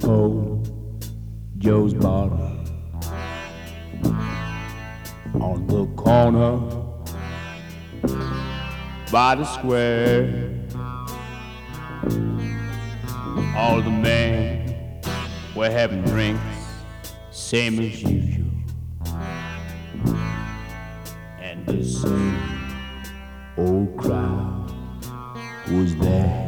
old Joe's bottle on the corner by the square. All the men were having drinks, same as usual, and the same old crowd was there.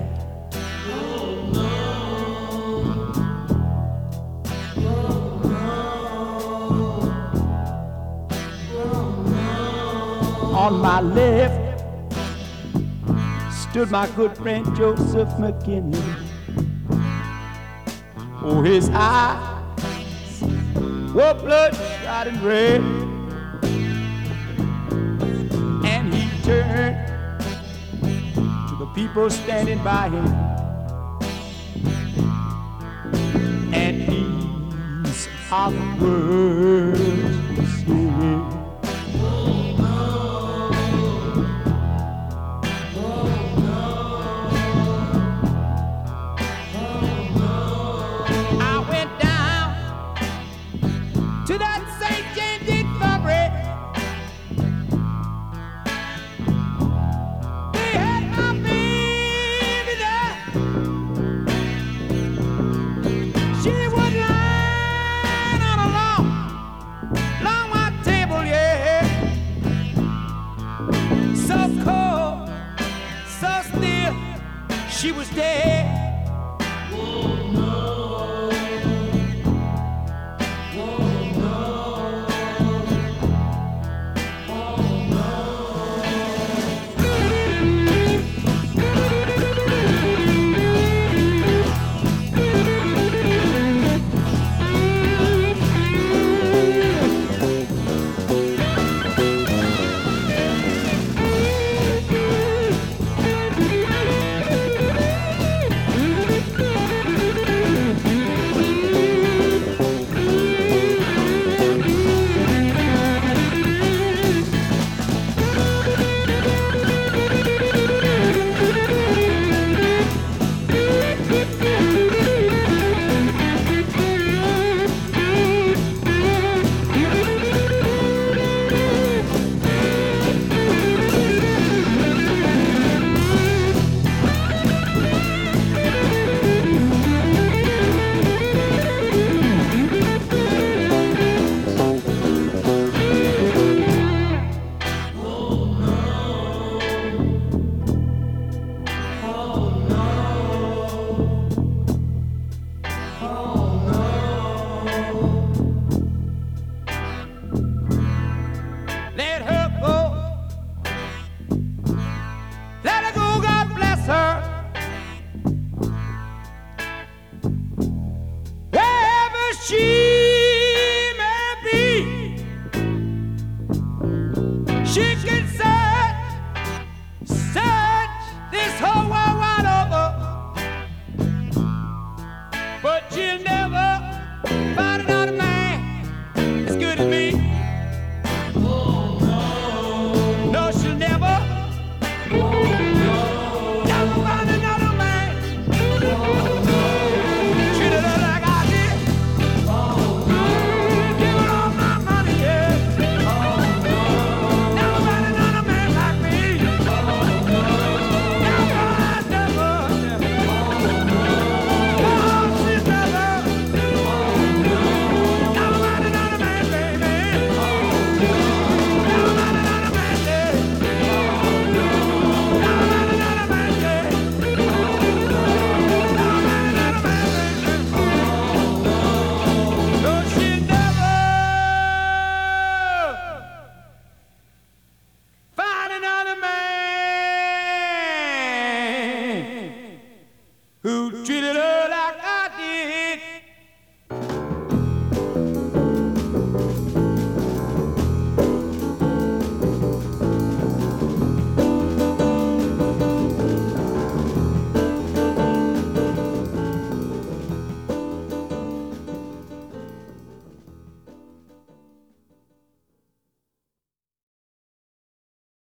On my left stood my good friend Joseph McKinley. Oh, his eyes were bloodshot and red, and he turned to the people standing by him, and these are the words he said. She was dead. Oh, no. Oh, no. Oh, no. She can say